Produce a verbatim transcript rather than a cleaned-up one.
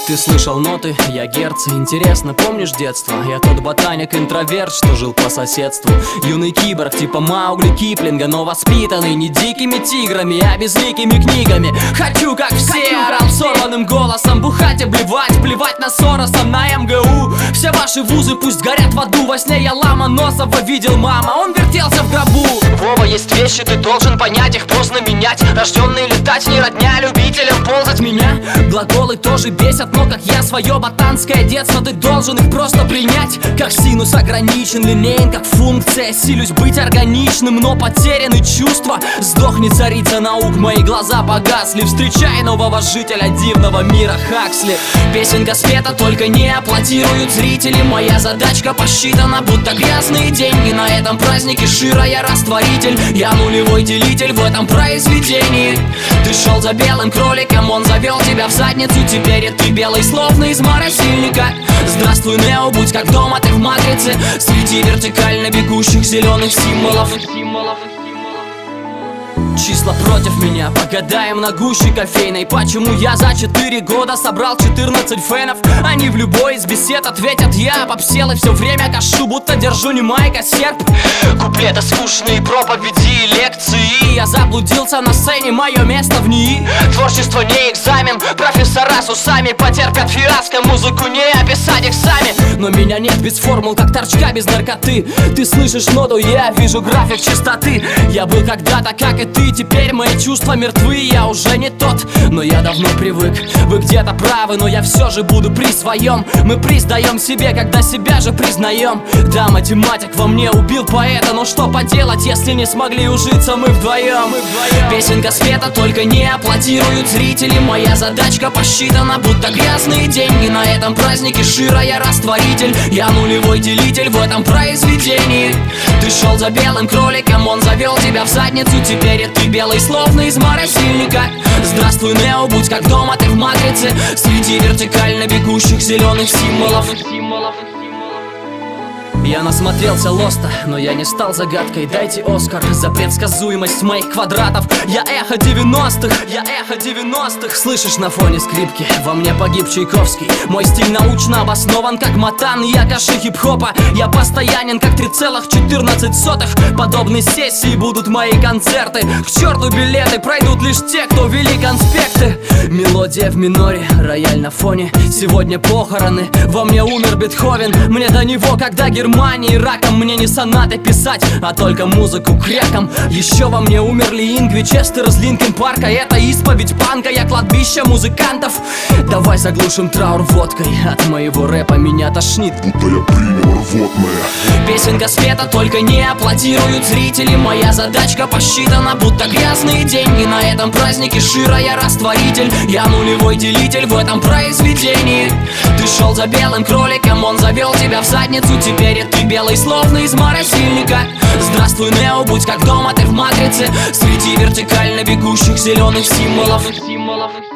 Ты слышал ноты, я герцы, интересно, помнишь детство? Я тот ботаник-интроверт, что жил по соседству. Юный киборг типа Маугли Киплинга, но воспитанный не дикими тиграми, а безликими книгами. Хочу, как все, орал сорванным голосом, бухать и блевать, плевать на Соросом, на эм гэ у. Все ваши вузы пусть горят в аду. Во сне я Ломоносова видел, мама, он вертелся в гробу. Вова, есть вещи, ты должен понять, их поздно менять. Рожденный летать, не родня любителям ползать. Меня глаголы тоже бесят, но как я свое ботанское детство, ты должен их просто принять. Как синус ограничен, линейен как функция. Силюсь быть органичным, но потеряны чувства. Сдохни, царица наук, мои глаза погасли. Встречай нового жителя дивного мира Хаксли. Песенка спета, только не аплодируют зрители. Моя задачка посчитана, будто грязные деньги. На этом празднике Шира я растворитель. Я нулевой делитель в этом произведении. Ты шел за белым кроликом, он завел тебя в задницу. Теперь ты белый, словно из морозильника. Здравствуй, Нео, будь как дома ты в матрице, среди вертикально бегущих зеленых символов. Числа против меня, погадаем на гуще кофейной. Почему я за четыре года собрал четырнадцать фенов? Они в любой из бесед ответят: я попсел и все время кашу, будто держу не майка серп. Куплеты скучные, проповеди и лекции. Я заблудился на сцене, мое место в ней. Творчество не экзамен, профессора с усами потерпят фиаско, музыку не описать их сами. Но меня нет без формул, как торчка без наркоты. Ты слышишь ноду, я вижу график чистоты. Я был когда-то, как и ты, теперь мои чувства мертвы. Я уже не тот, но я давно привык. Вы где-то правы, но я все же буду при своем. Мы признаем себе, когда себя же признаем. Да, математик во мне убил поэта, но что поделать, если не смогли ужиться мы вдвоем, мы вдвоем. Песенка спета, только не аплодируют зрители. Моя задачка посчитана, будто грязные деньги. На этом празднике Шира я растворитель. Я нулевой делитель в этом произведении. Ты шел за белым кроликом, он завел тебя в задницу. Теперь ты белый, словно из морозильника. Здравствуй, Нео, будь как дома ты в матрице, среди вертикально бегущих зеленых символов. Я насмотрелся Лоста, но я не стал загадкой. Дайте Оскар за предсказуемость моих квадратов. Я эхо девяностых, я эхо девяностых. Слышишь на фоне скрипки, во мне погиб Чайковский. Мой стиль научно обоснован, как матан, я каши хип-хопа. Я постоянен, как три целых четырнадцать сотых. Подобные сессии будут мои концерты. К черту билеты, пройдут лишь те, кто вели конспекты. Мелодия в миноре, рояль на фоне. Сегодня похороны, во мне умер Бетховен. Мне до него, когда Германия и раком, мне не сонаты писать, а только музыку кряком. Еще во мне умерли Ингви, Честер из Линкин Парка. Это исповедь панка, я кладбище музыкантов. Давай заглушим траур водкой, от моего рэпа меня тошнит, будто я принял рвотное. Песенка спета, только не аплодируют зрители. Моя задачка посчитана, будто грязные деньги. На этом празднике Шира я растворитель. Я нулевой делитель в этом произведении. Ты шел за белым кроликом, он завел тебя в задницу. Теперь ты белый, словно из морозильника. Здравствуй, Нео, будь как дома ты в матрице, среди вертикально бегущих зеленых символов.